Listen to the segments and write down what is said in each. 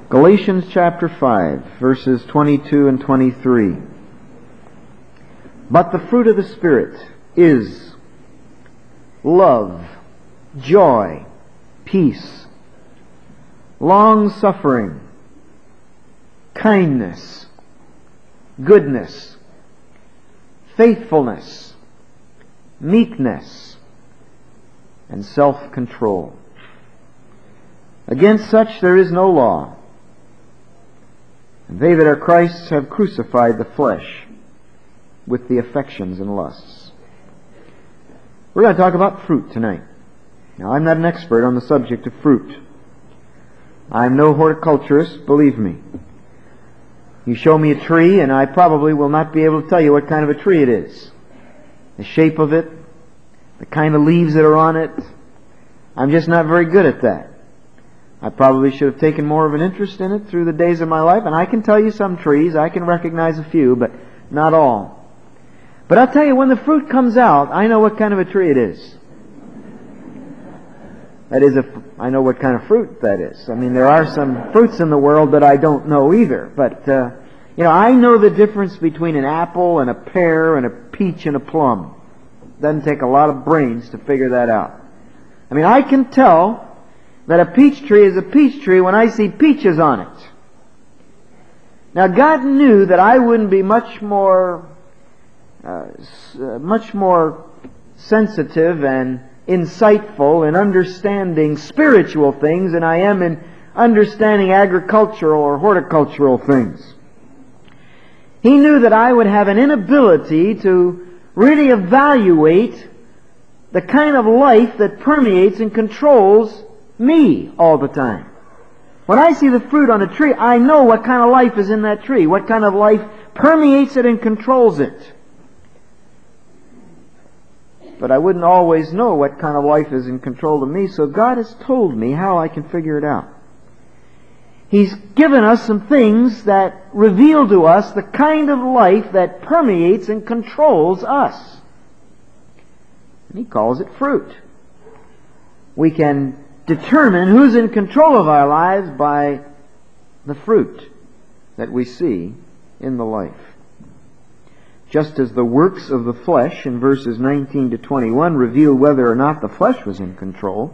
Galatians chapter 5, verses 22 and 23. But the fruit of the Spirit is love, joy, peace, long-suffering, kindness, goodness, faithfulness, meekness, and self-control. Against such there is no law. And they that are Christ's have crucified the flesh with the affections and lusts. We're going to talk about fruit tonight. Now, I'm not an expert on the subject of fruit. I'm no horticulturist, believe me. You show me a tree, and I probably will not be able to tell you what kind of a tree it is. The shape of it, the kind of leaves that are on it. I'm just not very good at that. I probably should have taken more of an interest in it through the days of my life, and I can tell you some trees. I can recognize a few, but not all. But I'll tell you, when the fruit comes out, I know what kind of a tree it is. That is, I know what kind of fruit that is. I mean, there are some fruits in the world that I don't know either. But, I know the difference between an apple and a pear and a peach and a plum. It doesn't take a lot of brains to figure that out. I mean, I can tell that a peach tree is a peach tree when I see peaches on it. Now, God knew that I wouldn't be much more sensitive and insightful in understanding spiritual things than I am in understanding agricultural or horticultural things. He knew that I would have an inability to really evaluate the kind of life that permeates and controls me all the time. When I see the fruit on a tree, I know what kind of life is in that tree, what kind of life permeates it and controls it. But I wouldn't always know what kind of life is in control of me, so God has told me how I can figure it out. He's given us some things that reveal to us the kind of life that permeates and controls us. And He calls it fruit. We can determine who's in control of our lives by the fruit that we see in the life. Just as the works of the flesh in verses 19 to 21 reveal whether or not the flesh was in control,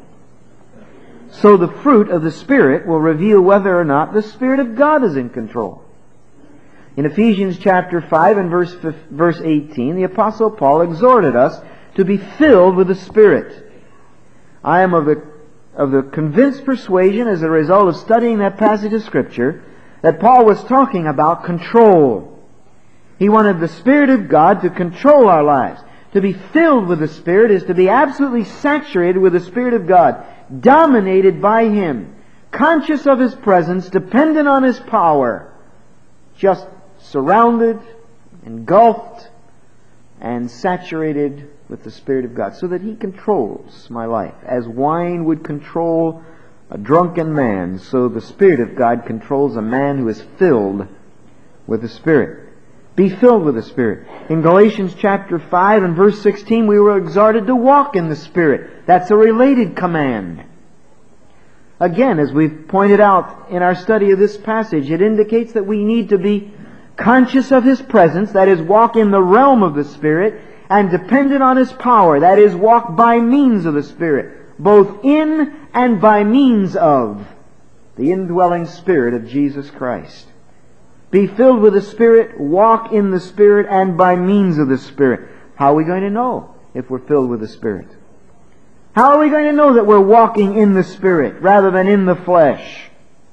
so the fruit of the Spirit will reveal whether or not the Spirit of God is in control. In Ephesians chapter 5 and verse 18, the Apostle Paul exhorted us to be filled with the Spirit. I am of the convinced persuasion, as a result of studying that passage of Scripture, that Paul was talking about control. He wanted the Spirit of God to control our lives. To be filled with the Spirit is to be absolutely saturated with the Spirit of God, dominated by Him, conscious of His presence, dependent on His power, just surrounded, engulfed, and saturated with the Spirit of God, so that He controls my life. As wine would control a drunken man, so the Spirit of God controls a man who is filled with the Spirit. Be filled with the Spirit. In Galatians chapter 5 and verse 16, we were exhorted to walk in the Spirit. That's a related command. Again, as we've pointed out in our study of this passage, it indicates that we need to be conscious of His presence, that is, walk in the realm of the Spirit, and dependent on His power, that is, walk by means of the Spirit, both in and by means of the indwelling Spirit of Jesus Christ. Be filled with the Spirit, walk in the Spirit, and by means of the Spirit. How are we going to know if we're filled with the Spirit? How are we going to know that we're walking in the Spirit rather than in the flesh?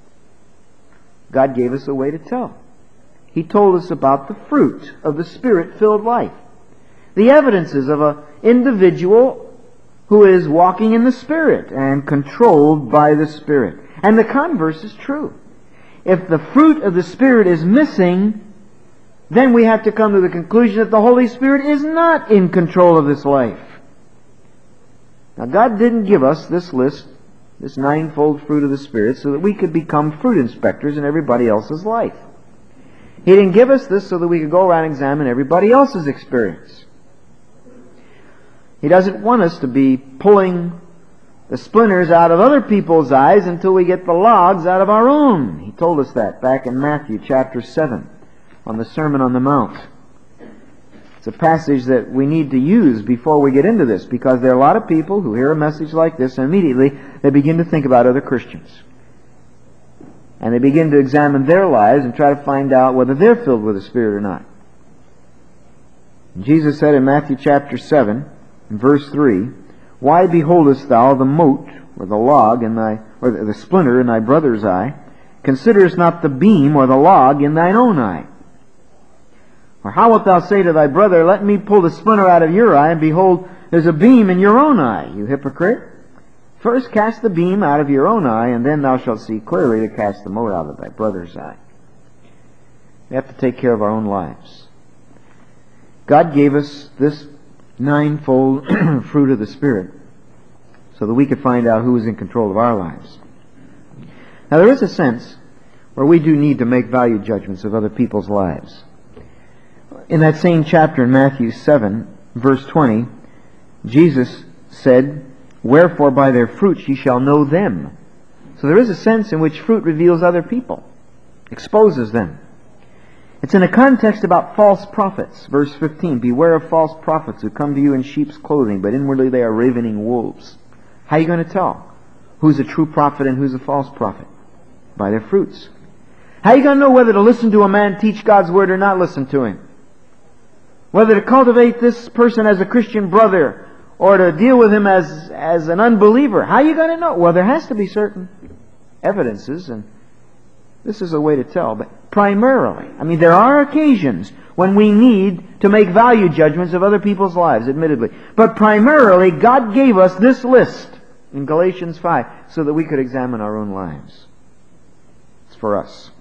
God gave us a way to tell. He told us about the fruit of the Spirit-filled life. The evidences of an individual who is walking in the Spirit and controlled by the Spirit. And the converse is true. If the fruit of the Spirit is missing, then we have to come to the conclusion that the Holy Spirit is not in control of this life. Now, God didn't give us this list, this ninefold fruit of the Spirit, so that we could become fruit inspectors in everybody else's life. He didn't give us this so that we could go around and examine everybody else's experience. He doesn't want us to be pulling the splinters out of other people's eyes until we get the logs out of our own. He told us that back in Matthew chapter 7 on the Sermon on the Mount. It's a passage that we need to use before we get into this, because there are a lot of people who hear a message like this and immediately they begin to think about other Christians. And they begin to examine their lives and try to find out whether they're filled with the Spirit or not. And Jesus said in Matthew chapter 7, in verse 3, "Why beholdest thou the mote, or the log, or the splinter in thy brother's eye? Considerest not the beam or the log in thine own eye? Or how wilt thou say to thy brother, Let me pull the splinter out of your eye, and behold, there's a beam in your own eye, you hypocrite? First cast the beam out of your own eye, and then thou shalt see clearly to cast the mote out of thy brother's eye." We have to take care of our own lives. God gave us this ninefold fruit of the Spirit so that we could find out who is in control of our lives. Now there is a sense where we do need to make value judgments of other people's lives. In that same chapter in Matthew 7, verse 20, Jesus said, "Wherefore by their fruits ye shall know them." So there is a sense in which fruit reveals other people, exposes them. It's in a context about false prophets. Verse 15, "Beware of false prophets who come to you in sheep's clothing, but inwardly they are ravening wolves." How are you going to tell who's a true prophet and who's a false prophet? By their fruits. How are you going to know whether to listen to a man teach God's Word or not listen to him? Whether to cultivate this person as a Christian brother or to deal with him as an unbeliever. How are you going to know? Well, there has to be certain evidences, and this is a way to tell. But primarily, there are occasions when we need to make value judgments of other people's lives, admittedly. But primarily, God gave us this list in Galatians 5 so that we could examine our own lives. It's for us.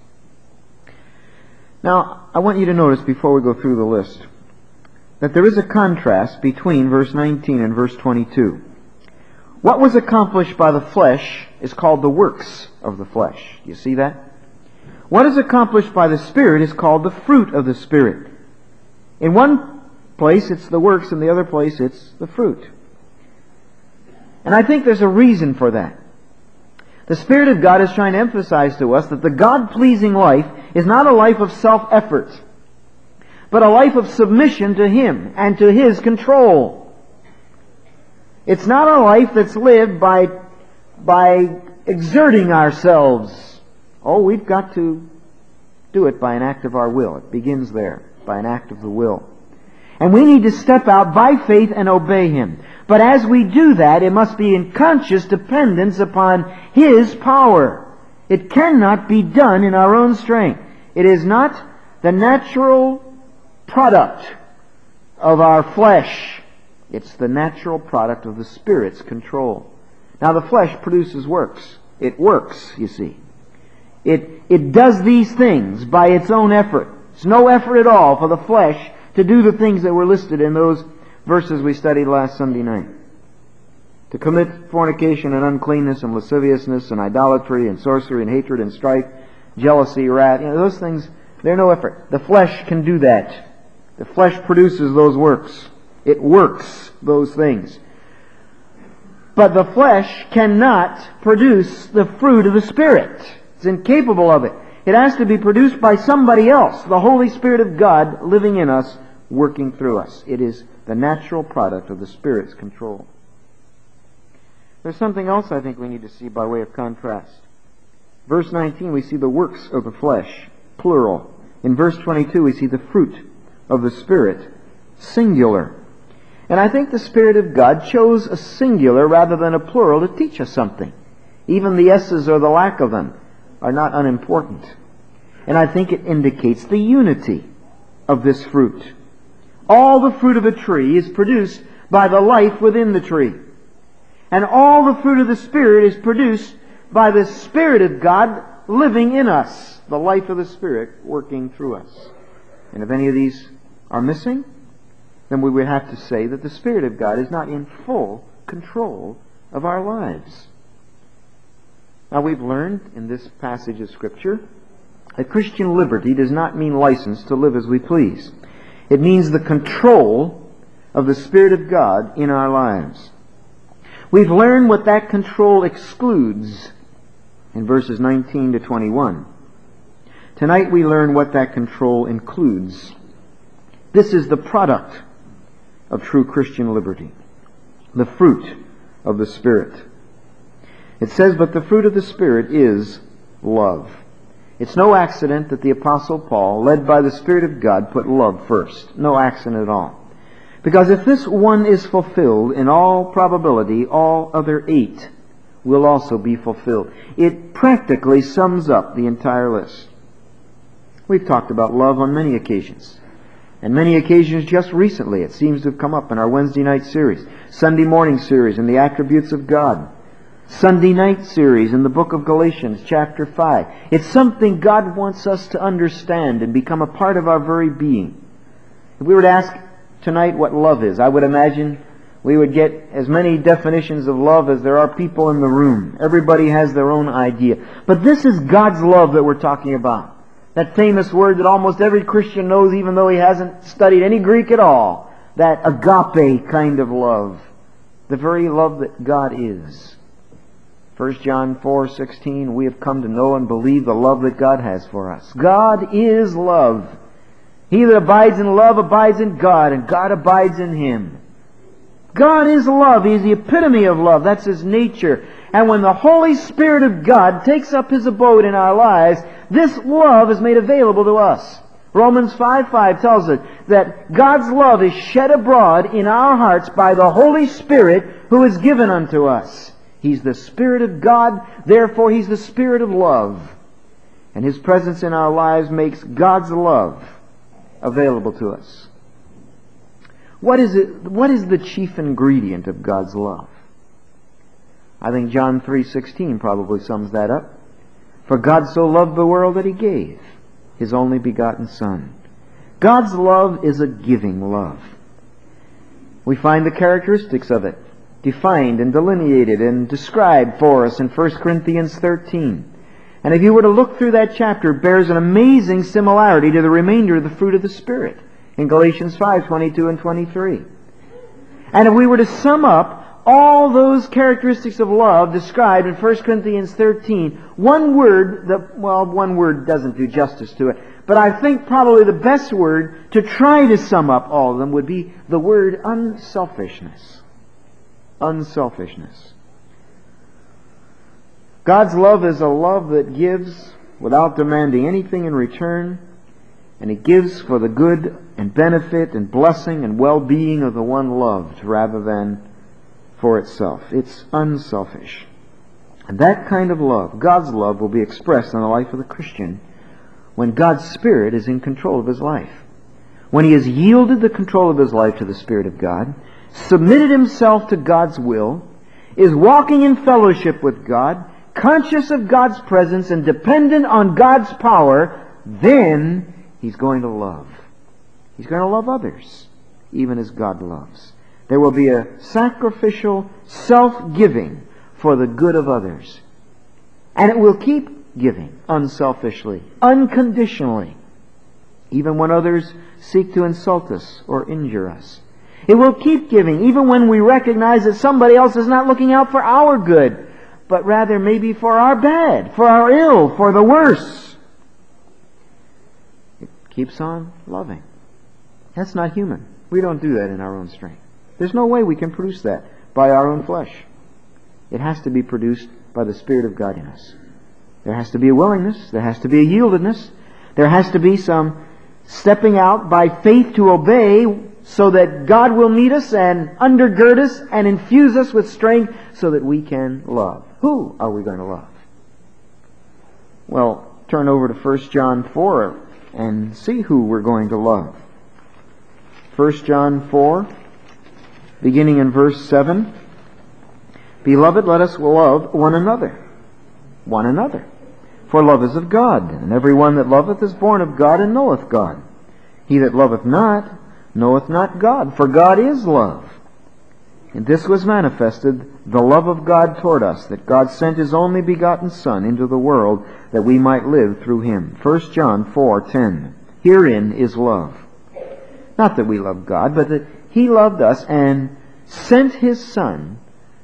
Now, I want you to notice before we go through the list that there is a contrast between verse 19 and verse 22. What was accomplished by the flesh is called the works of the flesh. You see that? What is accomplished by the Spirit is called the fruit of the Spirit. In one place it's the works, in the other place it's the fruit. And I think there's a reason for that. The Spirit of God is trying to emphasize to us that the God-pleasing life is not a life of self-effort, but a life of submission to Him and to His control. It's not a life that's lived by exerting ourselves. Oh, we've got to do it by an act of our will. It begins there, by an act of the will. And we need to step out by faith and obey Him. But as we do that, it must be in conscious dependence upon His power. It cannot be done in our own strength. It is not the natural product of our flesh. It's the natural product of the Spirit's control. Now the flesh produces works. It works, you see. It does these things by its own effort. It's no effort at all for the flesh to do the things that were listed in those verses we studied last Sunday night. To commit fornication and uncleanness and lasciviousness and idolatry and sorcery and hatred and strife, jealousy, wrath. Those things, they're no effort. The flesh can do that. The flesh produces those works. It works those things. But the flesh cannot produce the fruit of the Spirit. It's incapable of it. It has to be produced by somebody else, the Holy Spirit of God living in us, working through us. It is the natural product of the Spirit's control. There's something else I think we need to see by way of contrast. Verse 19, we see the works of the flesh, plural. In verse 22, we see the fruit of the Spirit, singular. And I think the Spirit of God chose a singular rather than a plural to teach us something. Even the S's or the lack of them are not unimportant. And I think it indicates the unity of this fruit. All the fruit of a tree is produced by the life within the tree. And all the fruit of the Spirit is produced by the Spirit of God living in us, the life of the Spirit working through us. And if any of these are missing, then we would have to say that the Spirit of God is not in full control of our lives. Now we've learned in this passage of Scripture that Christian liberty does not mean license to live as we please. It means the control of the Spirit of God in our lives. We've learned what that control excludes in verses 19 to 21. Tonight we learn what that control includes. This is the product of true Christian liberty, the fruit of the Spirit. It says, but the fruit of the Spirit is love. It's no accident that the Apostle Paul, led by the Spirit of God, put love first. No accident at all. Because if this one is fulfilled, in all probability, all other 8 will also be fulfilled. It practically sums up the entire list. We've talked about love on many occasions. And many occasions just recently. It seems to have come up in our Wednesday night series, Sunday morning series in the attributes of God, Sunday night series in the book of Galatians, chapter 5. It's something God wants us to understand and become a part of our very being. If we were to ask tonight what love is, I would imagine we would get as many definitions of love as there are people in the room. Everybody has their own idea. But this is God's love that we're talking about. That famous word that almost every Christian knows, even though he hasn't studied any Greek at all. That agape kind of love. The very love that God is. 1 John 4:16, we have come to know and believe the love that God has for us. God is love. He that abides in love abides in God, and God abides in him. God is love. He is the epitome of love. That's His nature. And when the Holy Spirit of God takes up His abode in our lives, this love is made available to us. Romans 5:5 tells us that God's love is shed abroad in our hearts by the Holy Spirit who is given unto us. He's the Spirit of God, therefore He's the Spirit of love. And His presence in our lives makes God's love available to us. What is the chief ingredient of God's love? I think John 3:16 probably sums that up. For God so loved the world that He gave His only begotten Son. God's love is a giving love. We find the characteristics of it defined and delineated and described for us in 1 Corinthians 13. And if you were to look through that chapter, it bears an amazing similarity to the remainder of the fruit of the Spirit in Galatians 5:22 and 23. And if we were to sum up all those characteristics of love described in 1 Corinthians 13, one word doesn't do justice to it, but I think probably the best word to try to sum up all of them would be the word unselfishness. Unselfishness. God's love is a love that gives without demanding anything in return, and it gives for the good and benefit and blessing and well-being of the one loved rather than for itself. It's unselfish. And that kind of love, God's love, will be expressed in the life of the Christian when God's Spirit is in control of his life. When he has yielded the control of his life to the Spirit of God, submitted himself to God's will, is walking in fellowship with God, conscious of God's presence and dependent on God's power, then he's going to love. He's going to love others, even as God loves. There will be a sacrificial self-giving for the good of others. And it will keep giving unselfishly, unconditionally, even when others seek to insult us or injure us. It will keep giving even when we recognize that somebody else is not looking out for our good, but rather maybe for our bad, for our ill, for the worse. It keeps on loving. That's not human. We don't do that in our own strength. There's no way we can produce that by our own flesh. It has to be produced by the Spirit of God in us. There has to be a willingness. There has to be a yieldedness. There has to be some stepping out by faith to obey so that God will meet us and undergird us and infuse us with strength so that we can love. Who are we going to love? Well, turn over to 1 John 4 and see who we're going to love. 1 John 4, beginning in verse 7. Beloved, let us love one another. One another. For love is of God, and every one that loveth is born of God and knoweth God. He that loveth not knoweth not God, for God is love. And this was manifested, the love of God toward us, that God sent His only begotten Son into the world, that we might live through Him. 1 John 4:10. Herein is love. Not that we love God, but that He loved us and sent His Son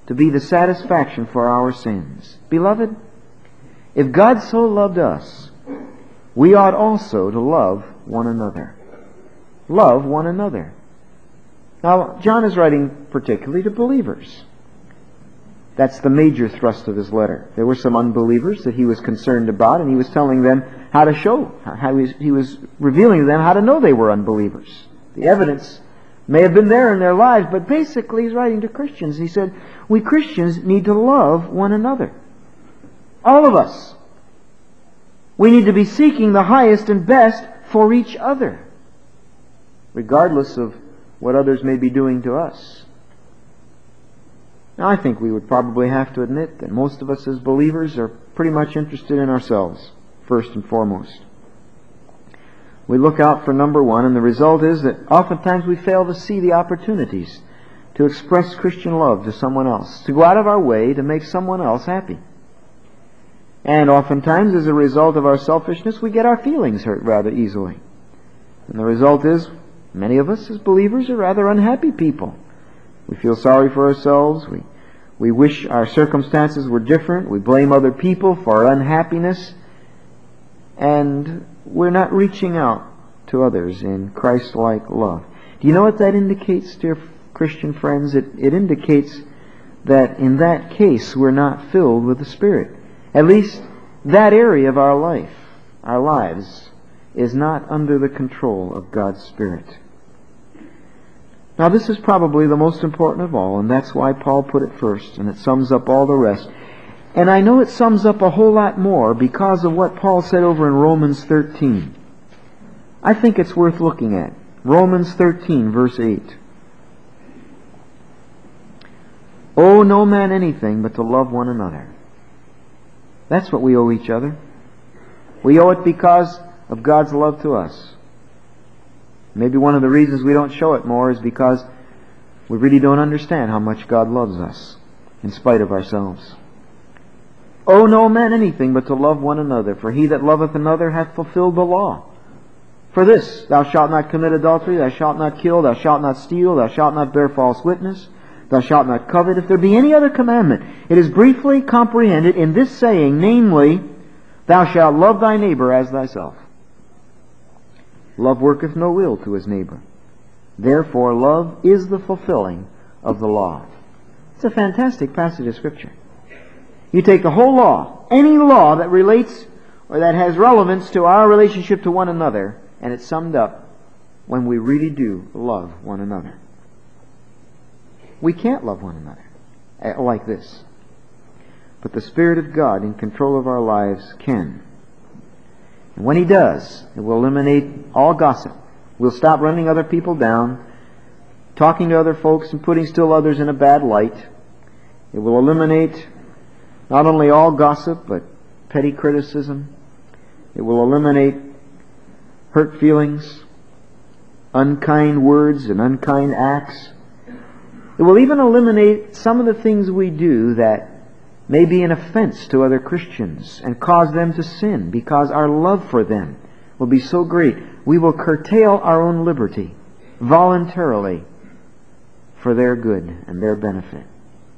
to be the satisfaction for our sins. Beloved, if God so loved us, we ought also to love one another. Love one another. Now, John is writing particularly to believers. That's the major thrust of his letter. There were some unbelievers that he was concerned about, and he was telling them how to show, he was revealing to them how to know they were unbelievers. The evidence may have been there in their lives, but basically he's writing to Christians. He said, we Christians need to love one another. All of us. We need to be seeking the highest and best for each other, regardless of what others may be doing to us. Now, I think we would probably have to admit that most of us as believers are pretty much interested in ourselves, first and foremost. We look out for number one, and the result is that oftentimes we fail to see the opportunities to express Christian love to someone else, to go out of our way to make someone else happy. And oftentimes, as a result of our selfishness, we get our feelings hurt rather easily. And the result is, many of us as believers are rather unhappy people. We feel sorry for ourselves. We wish our circumstances were different. We blame other people for our unhappiness. And we're not reaching out to others in Christ-like love. Do you know what that indicates, dear Christian friends? It indicates that in that case we're not filled with the Spirit. At least that area of our life, our lives, is not under the control of God's Spirit. Now, this is probably the most important of all, and that's why Paul put it first, and it sums up all the rest. And I know it sums up a whole lot more because of what Paul said over in Romans 13. I think it's worth looking at. Romans 13, verse 8. Owe no man anything but to love one another. That's what we owe each other. We owe it because of God's love to us. Maybe one of the reasons we don't show it more is because we really don't understand how much God loves us in spite of ourselves. Owe no man anything but to love one another, for he that loveth another hath fulfilled the law. For this, thou shalt not commit adultery, thou shalt not kill, thou shalt not steal, thou shalt not bear false witness, thou shalt not covet. If there be any other commandment, it is briefly comprehended in this saying, namely, thou shalt love thy neighbor as thyself. Love worketh no ill to his neighbor. Therefore, love is the fulfilling of the law. It's a fantastic passage of Scripture. You take the whole law, any law that relates or that has relevance to our relationship to one another, and it's summed up when we really do love one another. We can't love one another like this. But the Spirit of God in control of our lives can. And when He does, it will eliminate all gossip. We'll stop running other people down, talking to other folks and putting still others in a bad light. It will eliminate not only all gossip, but petty criticism. It will eliminate hurt feelings, unkind words and unkind acts. It will even eliminate some of the things we do that may be an offense to other Christians and cause them to sin, because our love for them will be so great. We will curtail our own liberty voluntarily for their good and their benefit.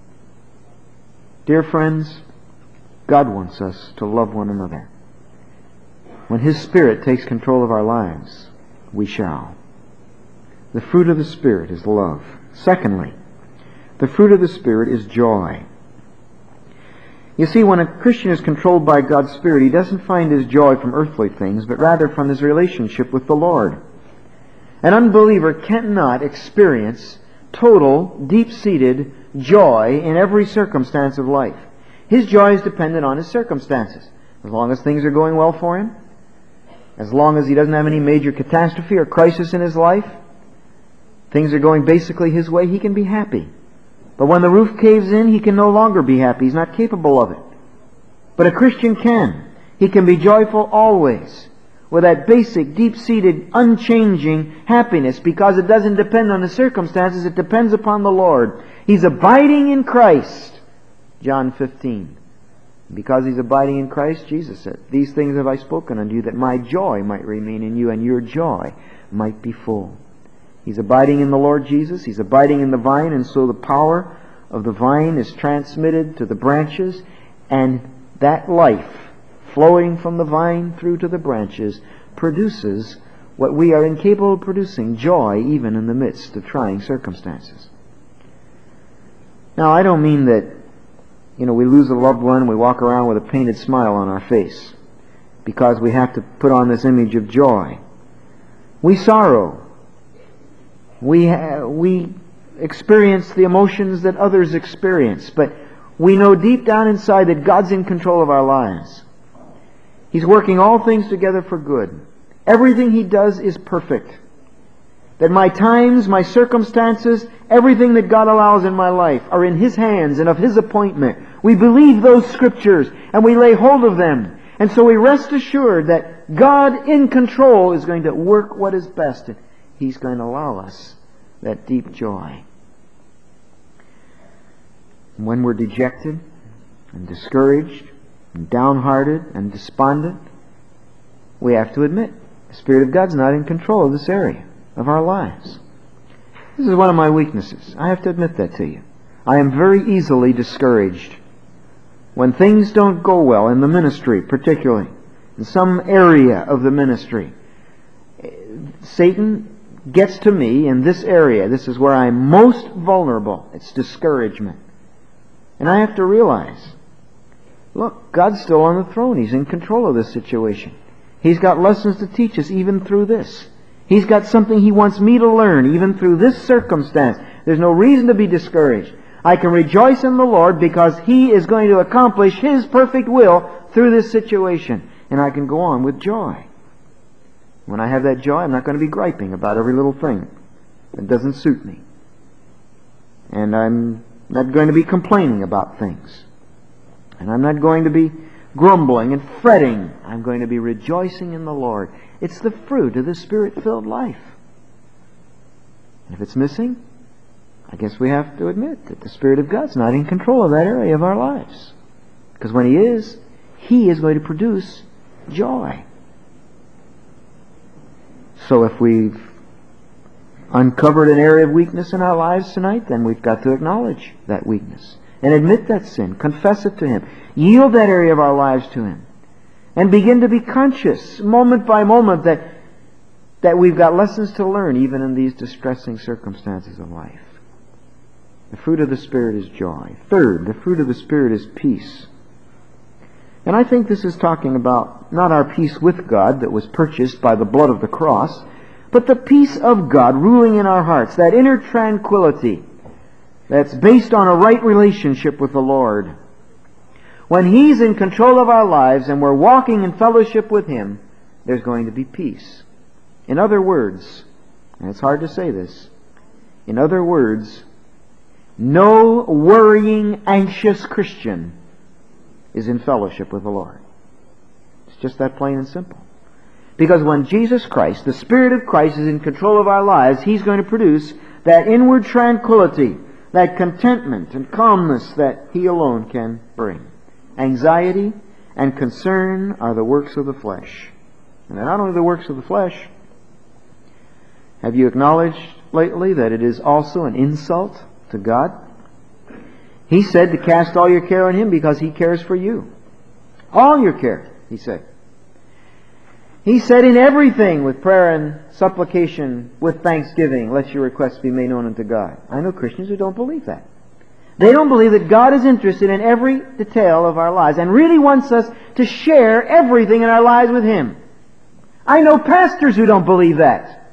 Dear friends, God wants us to love one another. When His Spirit takes control of our lives, we shall. The fruit of the Spirit is love. Secondly, the fruit of the Spirit is joy. You see, when a Christian is controlled by God's Spirit, he doesn't find his joy from earthly things, but rather from his relationship with the Lord. An unbeliever cannot experience total, deep-seated joy in every circumstance of life. His joy is dependent on his circumstances. As long as things are going well for him, as long as he doesn't have any major catastrophe or crisis in his life, things are going basically his way, he can be happy. But when the roof caves in, he can no longer be happy. He's not capable of it. But a Christian can. He can be joyful always, with that basic, deep-seated, unchanging happiness, because it doesn't depend on the circumstances, it depends upon the Lord. He's abiding in Christ. John 15. Because he's abiding in Christ, Jesus said, "These things have I spoken unto you, that my joy might remain in you, and your joy might be full." He's abiding in the Lord Jesus. He's abiding in the vine, and so the power of the vine is transmitted to the branches, and that life flowing from the vine through to the branches produces what we are incapable of producing, joy even in the midst of trying circumstances. Now, I don't mean that, we lose a loved one, we walk around with a painted smile on our face because we have to put on this image of joy. We sorrow. We experience the emotions that others experience, but we know deep down inside that God's in control of our lives. He's working all things together for good. Everything He does is perfect. That my times, my circumstances, everything that God allows in my life are in His hands and of His appointment. We believe those Scriptures and we lay hold of them. And so we rest assured that God in control is going to work what is best. And He's going to allow us that deep joy. When we're dejected and discouraged and downhearted and despondent, we have to admit the Spirit of God's not in control of this area of our lives. This is one of my weaknesses. I have to admit that to you. I am very easily discouraged. When things don't go well in the ministry, particularly in some area of the ministry, Satan gets to me in this area. This is where I'm most vulnerable. It's discouragement. And I have to realize, look, God's still on the throne. He's in control of this situation. He's got lessons to teach us even through this. He's got something He wants me to learn even through this circumstance. There's no reason to be discouraged. I can rejoice in the Lord because He is going to accomplish His perfect will through this situation. And I can go on with joy. When I have that joy, I'm not going to be griping about every little thing that doesn't suit me. And I'm not going to be complaining about things. And I'm not going to be grumbling and fretting. I'm going to be rejoicing in the Lord. It's the fruit of the Spirit-filled life. And if it's missing, I guess we have to admit that the Spirit of God's not in control of that area of our lives. Because when He is going to produce joy. So if we've uncovered an area of weakness in our lives tonight, then we've got to acknowledge that weakness and admit that sin, confess it to Him, yield that area of our lives to Him, and begin to be conscious moment by moment that we've got lessons to learn even in these distressing circumstances of life. The fruit of the Spirit is joy. Third, the fruit of the Spirit is peace. And I think this is talking about not our peace with God that was purchased by the blood of the cross, but the peace of God ruling in our hearts, that inner tranquility that's based on a right relationship with the Lord. When He's in control of our lives and we're walking in fellowship with Him, there's going to be peace. In other words, and it's hard to say this, in other words, no worrying, anxious Christian is in fellowship with the Lord. It's just that plain and simple. Because when Jesus Christ, the Spirit of Christ, is in control of our lives, He's going to produce that inward tranquility, that contentment and calmness that He alone can bring. Anxiety and concern are the works of the flesh. And they're not only the works of the flesh. Have you acknowledged lately that it is also an insult to God? He said to cast all your care on Him because He cares for you. All your care, He said. He said, in everything with prayer and supplication, with thanksgiving, let your requests be made known unto God. I know Christians who don't believe that. They don't believe that God is interested in every detail of our lives and really wants us to share everything in our lives with Him. I know pastors who don't believe that.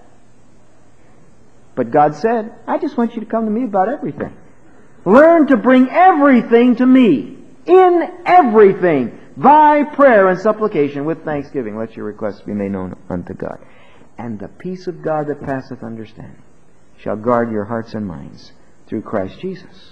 But God said, I just want you to come to me about everything. Learn to bring everything to me. In everything. By prayer and supplication with thanksgiving, let your requests be made known unto God. And the peace of God that passeth understanding shall guard your hearts and minds through Christ Jesus.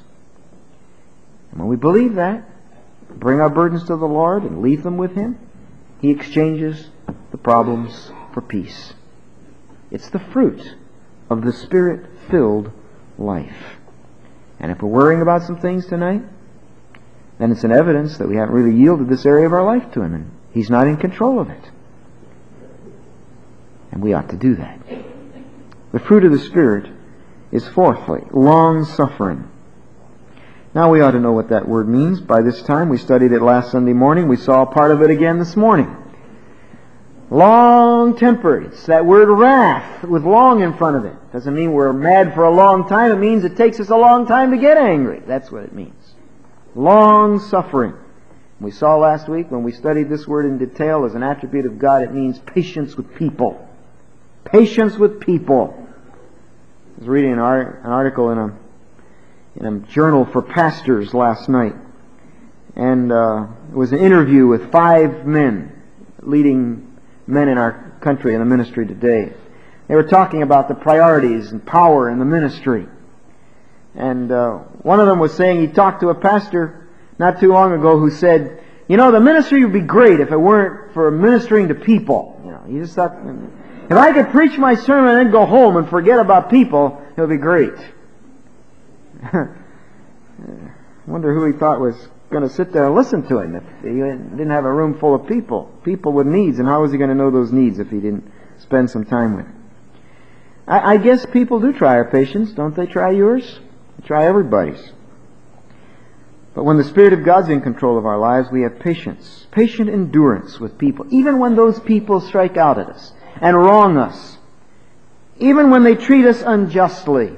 And when we believe that, bring our burdens to the Lord and leave them with Him, He exchanges the problems for peace. It's the fruit of the Spirit-filled life. And if we're worrying about some things tonight, then it's an evidence that we haven't really yielded this area of our life to Him, and He's not in control of it. And we ought to do that. The fruit of the Spirit is fourthly, long-suffering. Now we ought to know what that word means. By this time, we studied it last Sunday morning. We saw part of it again this morning. Long-tempered. It's that word wrath with long in front of it. Doesn't mean we're mad for a long time. It means it takes us a long time to get angry. That's what it means. Long-suffering. We saw last week when we studied this word in detail as an attribute of God, it means patience with people. Patience with people. I was reading an article in a journal for pastors last night. And it was an interview with 5 men, leading men in our country in the ministry today. They were talking about the priorities and power in the ministry. And one of them was saying he talked to a pastor not too long ago who said, you know, the ministry would be great if it weren't for ministering to people. You know, he just thought, if I could preach my sermon and then go home and forget about people, it would be great. I wonder who he thought was going to sit there and listen to him if he didn't have a room full of people with needs. And how was he going to know those needs if he didn't spend some time with them? I guess people do try our patience. Don't they try yours? They try everybody's. But when the Spirit of God's in control of our lives, we have patience, patient endurance with people, even when those people strike out at us and wrong us, even when they treat us unjustly.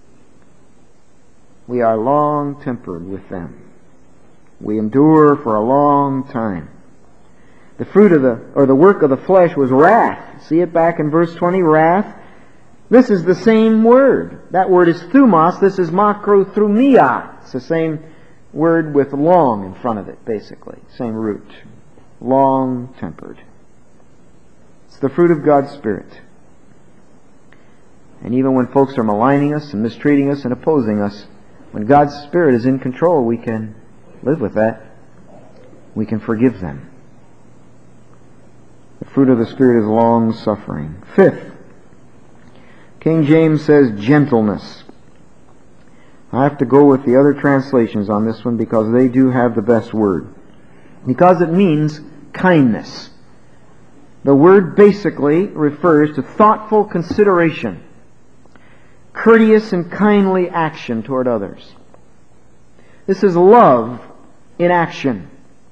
We are long-tempered with them. We endure for a long time. The fruit of the work of the flesh was wrath. See it back in verse 20, wrath. This is the same word. That word is thumos. This is macrothumia. It's the same word with long in front of it, basically. Same root. Long-tempered. It's the fruit of God's Spirit. And even when folks are maligning us and mistreating us and opposing us, when God's Spirit is in control, we can live with that. We can forgive them. The fruit of the Spirit is long-suffering. 5th, King James says gentleness. I have to go with the other translations on this one because they do have the best word. Because it means kindness. The word basically refers to thoughtful consideration, courteous and kindly action toward others. This is love in action.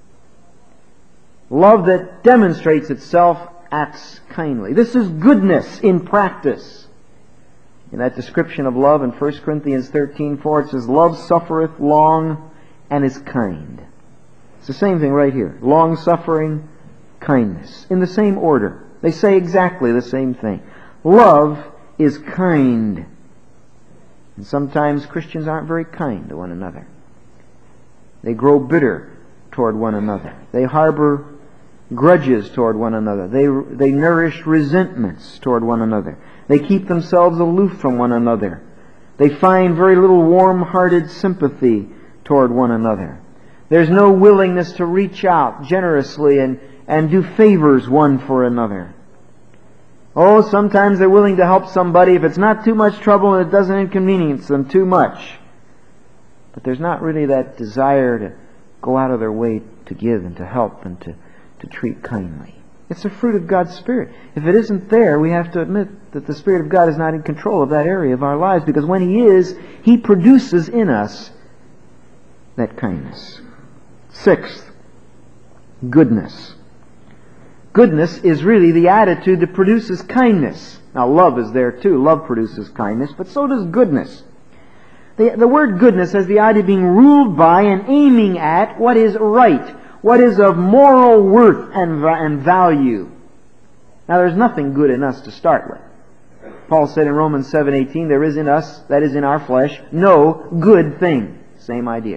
Love that demonstrates itself, acts kindly. This is goodness in practice. In that description of love in 1 Corinthians 13:4, it says, love suffereth long and is kind. It's the same thing right here. Long-suffering, kindness. In the same order. They say exactly the same thing. Love is kind. And sometimes Christians aren't very kind to one another. They grow bitter toward one another. They harbor grudges toward one another. They nourish resentments toward one another. They keep themselves aloof from one another. They find very little warm-hearted sympathy toward one another. There's no willingness to reach out generously and do favors one for another. Oh, sometimes they're willing to help somebody if it's not too much trouble and it doesn't inconvenience them too much. But there's not really that desire to go out of their way to give and to help and to treat kindly. It's the fruit of God's Spirit. If it isn't there, we have to admit that the Spirit of God is not in control of that area of our lives, because when He is, He produces in us that kindness. 6th, goodness. Goodness is really the attitude that produces kindness. Now, love is there too. Love produces kindness, but so does goodness. The word goodness has the idea of being ruled by and aiming at what is right, what is of moral worth and value. Now, there's nothing good in us to start with. Paul said in Romans 7:18, there is in us, that is in our flesh, no good thing. Same idea.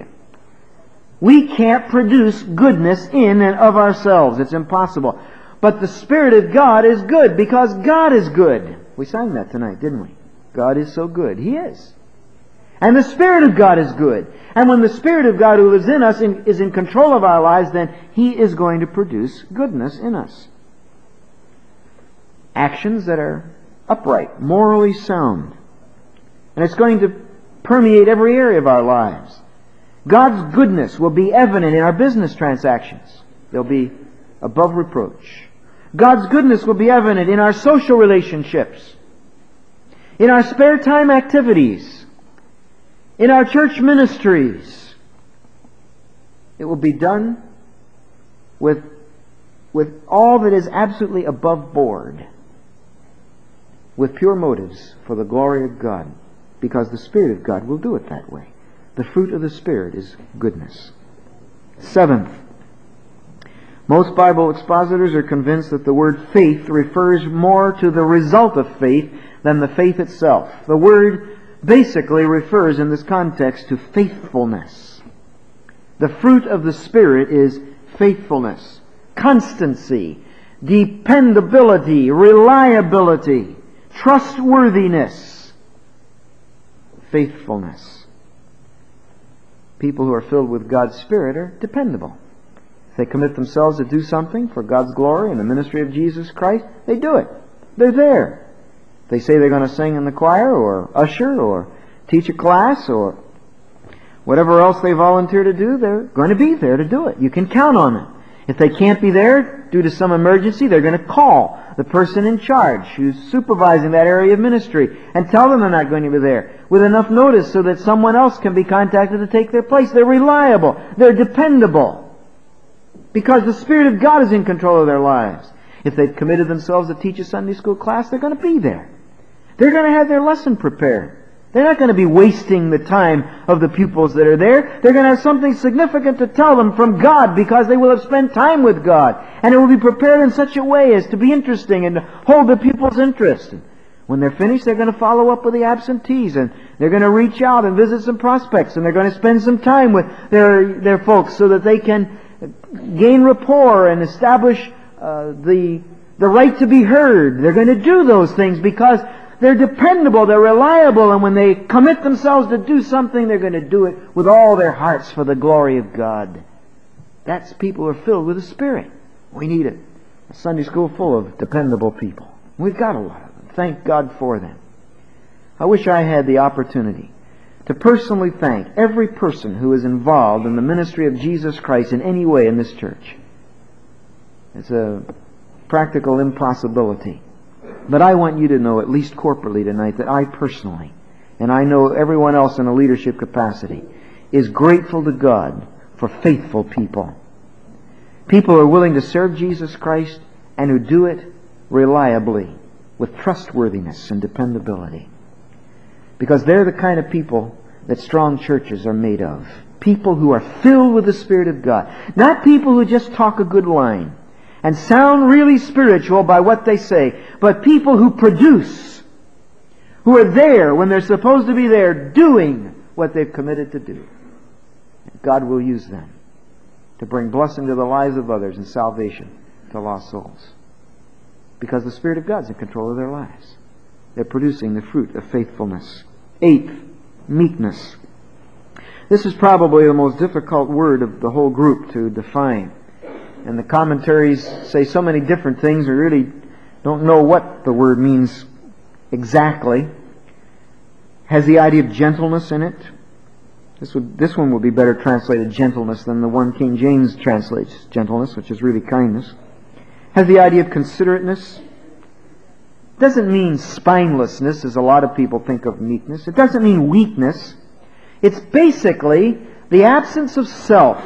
We can't produce goodness in and of ourselves. It's impossible. But the Spirit of God is good because God is good. We sang that tonight, didn't we? God is so good. He is. And the Spirit of God is good. And when the Spirit of God who lives in us is in control of our lives, then He is going to produce goodness in us. Actions that are upright, morally sound. And it's going to permeate every area of our lives. God's goodness will be evident in our business transactions. They'll be above reproach. God's goodness will be evident in our social relationships, in our spare time activities, in our church ministries, It will be done with all that is absolutely above board, with pure motives for the glory of God, because the Spirit of God will do it that way. The fruit of the Spirit is goodness. Seventh, most Bible expositors are convinced that the word faith refers more to the result of faith than the faith itself. The word basically refers in this context to faithfulness. The fruit of the Spirit is faithfulness, constancy, dependability, reliability, trustworthiness, faithfulness. People who are filled with God's Spirit are dependable. If they commit themselves to do something for God's glory and the ministry of Jesus Christ, they do it. They're there. If they say they're going to sing in the choir or usher or teach a class or whatever else they volunteer to do, they're going to be there to do it. You can count on it. If they can't be there due to some emergency, they're going to call the person in charge who's supervising that area of ministry and tell them they're not going to be there with enough notice so that someone else can be contacted to take their place. They're reliable. They're dependable. Because the Spirit of God is in control of their lives. If they've committed themselves to teach a Sunday school class, they're going to be there. They're going to have their lesson prepared. They're not going to be wasting the time of the pupils that are there. They're going to have something significant to tell them from God because they will have spent time with God. And it will be prepared in such a way as to be interesting and to hold the pupils' interest. And when they're finished, they're going to follow up with the absentees and they're going to reach out and visit some prospects and they're going to spend some time with their folks so that they can gain rapport and establish the right to be heard. They're going to do those things because they're dependable, they're reliable, and when they commit themselves to do something, they're going to do it with all their hearts for the glory of God. That's people who are filled with the Spirit. We need it. A Sunday school full of dependable people. We've got a lot of them. Thank God for them. I wish I had the opportunity to personally thank every person who is involved in the ministry of Jesus Christ in any way in this church. It's a practical impossibility. But I want you to know, at least corporately tonight, that I personally, and I know everyone else in a leadership capacity, is grateful to God for faithful people. People who are willing to serve Jesus Christ and who do it reliably, with trustworthiness and dependability. Because they're the kind of people that strong churches are made of. People who are filled with the Spirit of God. Not people who just talk a good line and sound really spiritual by what they say, but people who produce, who are there when they're supposed to be there, doing what they've committed to do. God will use them to bring blessing to the lives of others and salvation to lost souls. Because the Spirit of God's in control of their lives. They're producing the fruit of faithfulness. Eighth, meekness. This is probably the most difficult word of the whole group to define. And the commentaries say so many different things, we really don't know what the word means exactly. Has the idea of gentleness in it. This one would be better translated gentleness than the one King James translates gentleness, which is really kindness. Has the idea of considerateness. Doesn't mean spinelessness, as a lot of people think of meekness. It doesn't mean weakness. It's basically the absence of self.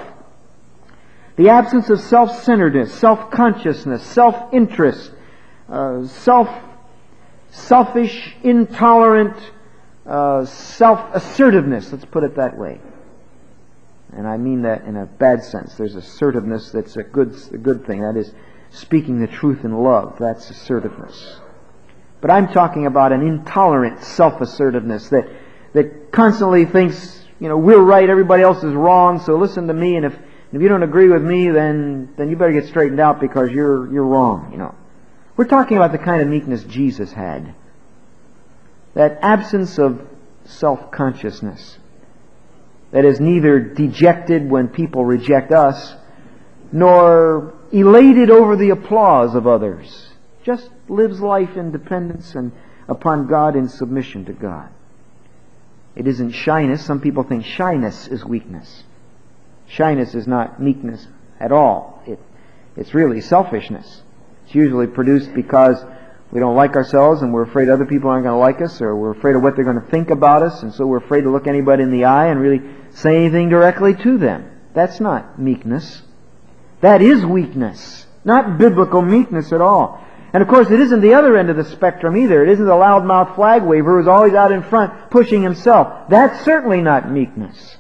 The absence of self-centeredness, self-consciousness, self-interest, selfish, intolerant, self-assertiveness, let's put it that way. And I mean that in a bad sense. There's assertiveness that's a good thing. That is speaking the truth in love. That's assertiveness. But I'm talking about an intolerant self-assertiveness that constantly thinks, we're right, everybody else is wrong, so listen to me, and if you don't agree with me, then you better get straightened out because you're wrong, We're talking about the kind of meekness Jesus had. That absence of self-consciousness. That is neither dejected when people reject us, nor elated over the applause of others. Just lives life in dependence and upon God in submission to God. It isn't shyness. Some people think shyness is weakness. Shyness is not meekness at all. It's really selfishness. It's usually produced because we don't like ourselves and we're afraid other people aren't going to like us, or we're afraid of what they're going to think about us, and so we're afraid to look anybody in the eye and really say anything directly to them. That's not meekness. That is weakness. Not biblical meekness at all. And of course, it isn't the other end of the spectrum either. It isn't the loudmouth flag waver who's always out in front pushing himself. That's certainly not meekness.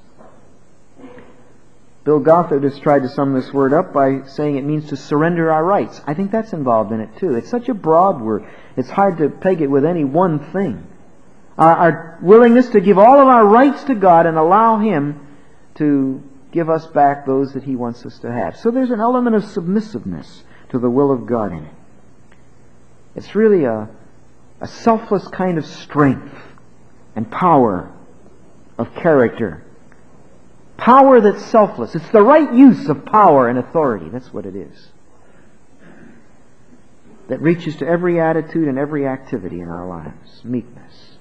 Bill Gothard has tried to sum this word up by saying it means to surrender our rights. I think that's involved in it too. It's such a broad word. It's hard to peg it with any one thing. Our willingness to give all of our rights to God and allow Him to give us back those that He wants us to have. So there's an element of submissiveness to the will of God in it. It's really a selfless kind of strength and power of character. Power that's selfless. It's the right use of power and authority. That's what it is. That reaches to every attitude and every activity in our lives. Meekness.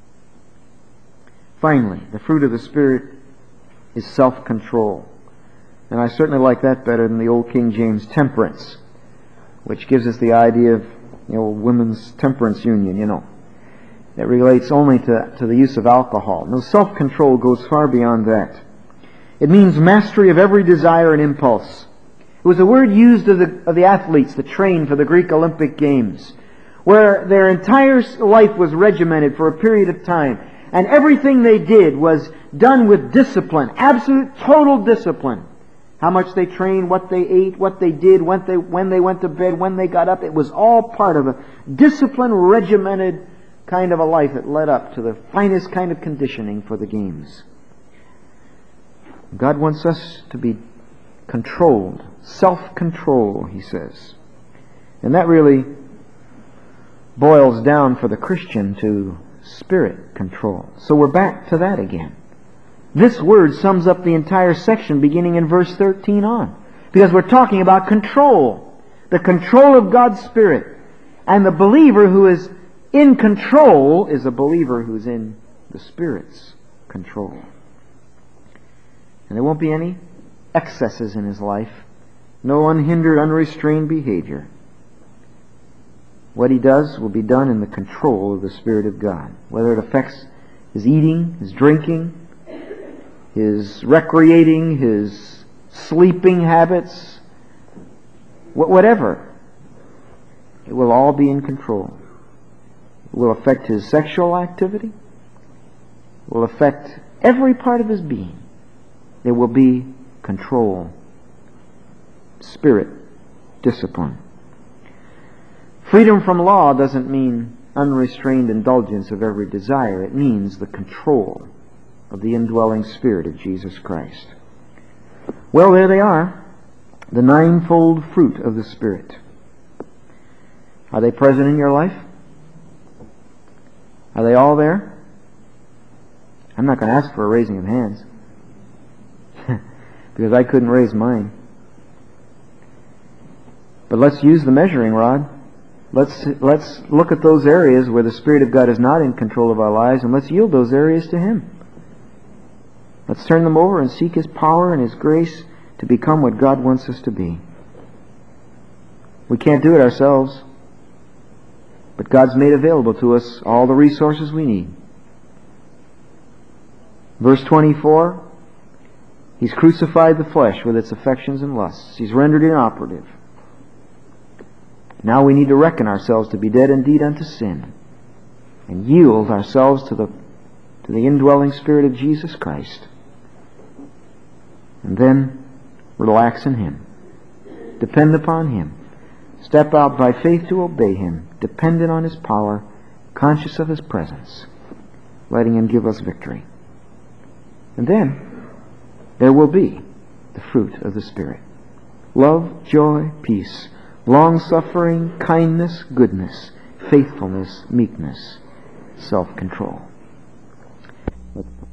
Finally, the fruit of the Spirit is self-control. And I certainly like that better than the old King James temperance, which gives us the idea of women's temperance union, that relates only to the use of alcohol. No, self-control goes far beyond that. It means mastery of every desire and impulse. It was a word used of the athletes that trained for the Greek Olympic Games, where their entire life was regimented for a period of time, and everything they did was done with discipline, absolute, total discipline. How much they trained, what they ate, what they did, when they went to bed, when they got up. It was all part of a disciplined, regimented kind of a life that led up to the finest kind of conditioning for the games. God wants us to be controlled. Self-control, He says. And that really boils down for the Christian to spirit control. So we're back to that again. This word sums up the entire section beginning in verse 13 on. Because we're talking about control. The control of God's Spirit. And the believer who is in control is a believer who's in the Spirit's control. And there won't be any excesses in his life. No unhindered, unrestrained behavior. What he does will be done in the control of the Spirit of God. Whether it affects his eating, his drinking, his recreating, his sleeping habits, whatever. It will all be in control. It will affect his sexual activity. It will affect every part of his being. There will be control, spirit, discipline. Freedom from law doesn't mean unrestrained indulgence of every desire. It means the control of the indwelling Spirit of Jesus Christ. Well, there they are, the ninefold fruit of the Spirit. Are they present in your life? Are they all there? I'm not going to ask for a raising of hands because I couldn't raise mine. But let's use the measuring rod. Let's look at those areas where the Spirit of God is not in control of our lives, and let's yield those areas to Him. Let's turn them over and seek His power and His grace to become what God wants us to be. We can't do it ourselves, but God's made available to us all the resources we need. Verse 24, He's crucified the flesh with its affections and lusts. He's rendered it inoperative. Now we need to reckon ourselves to be dead indeed unto sin and yield ourselves to the indwelling Spirit of Jesus Christ. And then relax in Him. Depend upon Him. Step out by faith to obey Him, dependent on His power, conscious of His presence, letting Him give us victory. And then there will be the fruit of the Spirit. Love, joy, peace, long-suffering, kindness, goodness, faithfulness, meekness, self-control. Let's pray.